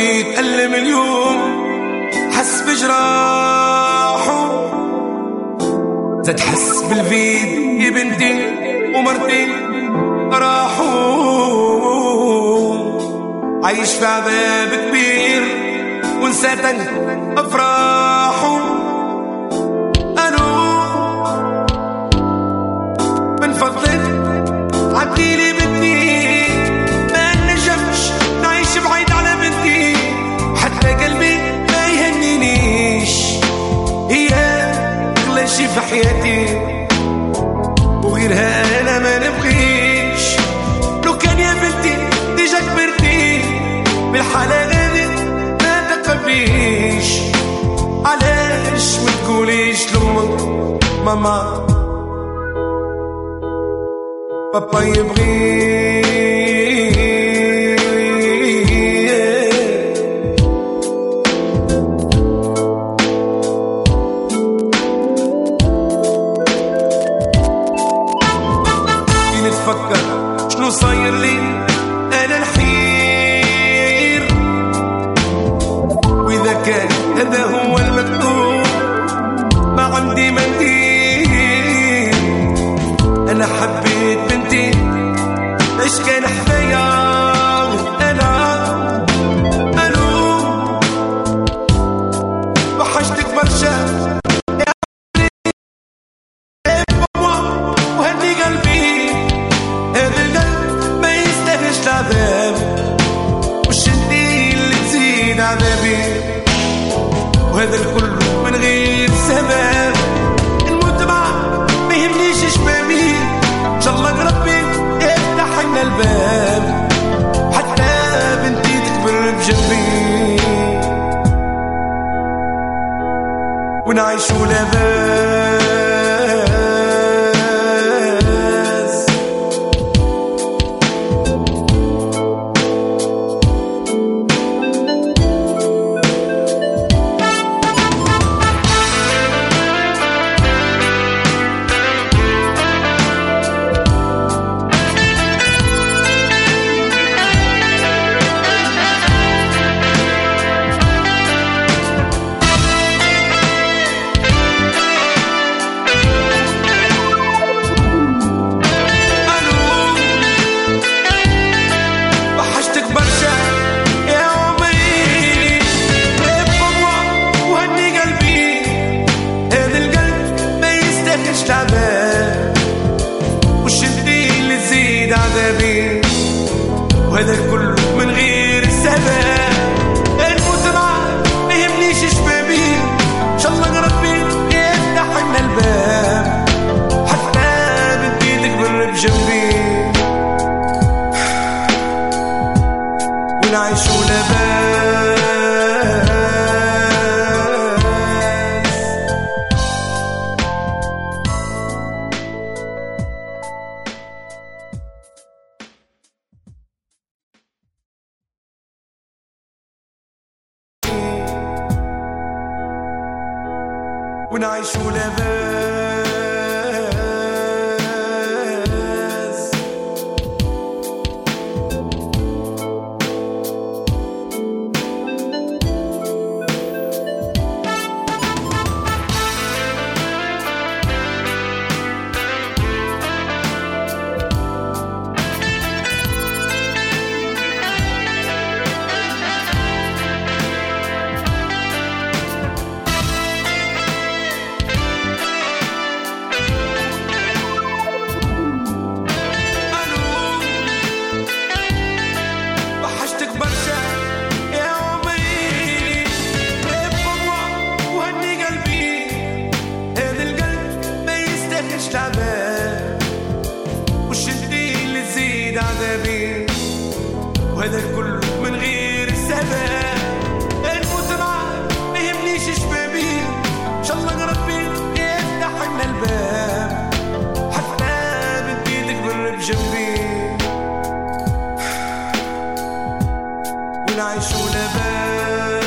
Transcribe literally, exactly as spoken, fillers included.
بيتألم اليوم حس بجراحه، زاد حس بالفيد يا بنتي ومرتين راحوا. عايش في عذاب كبير ونساتن أفراحه. ألو من فضلك عديلي بنتي، ما نجمش نعيش بعيد على بنتي، حتى قلبي ما يهنينيش، هي أغلى شي في حياتي وغيرها أنا ما نبغيش. لو كان يا بنتي ديجا كبرتي بالحالة هذه ما تقبليش، علاش ما تقوليش لأمك ماما بابا يبغي. كي نتفكر شنو صاير لي أنا الحير، وإذا كان هذا هو المكتوب ما عندي منديل. أنا حبيت بنتي إيش كان حذايا أنا. ألو وحشتك برشا يا بابا وهدي قلبي، هذا القلب ما يستاهلش العذاب، وش انتي اللي تزيد عذابي، وهذا الكل من غير سبب. المتبع ما يهمنيش شبابي، ان شاء الله ربي يفتح لنا الباب، حتى بنتي تكبر بجنبي ونعيشوا لاباس. وش انتي اللي تزيد عذابي، وهذا الكل من غير سبب. المتبع ما يهمنيش شبابي، ان شاء الله ربي يفتح لنا الباب، حتى بنتي تكبر بجنبي ونعيشوا لاباس. ونعيشوا لاباس. وش انتي اللي تزيد عذابي، وهذا الكل من غير سبب. المتبع ما يهمنيش شبابي، ان شاء الله ربي يفتح لنا الباب، حتى بنتي تكبر بجنبي ونعيشوا لاباس.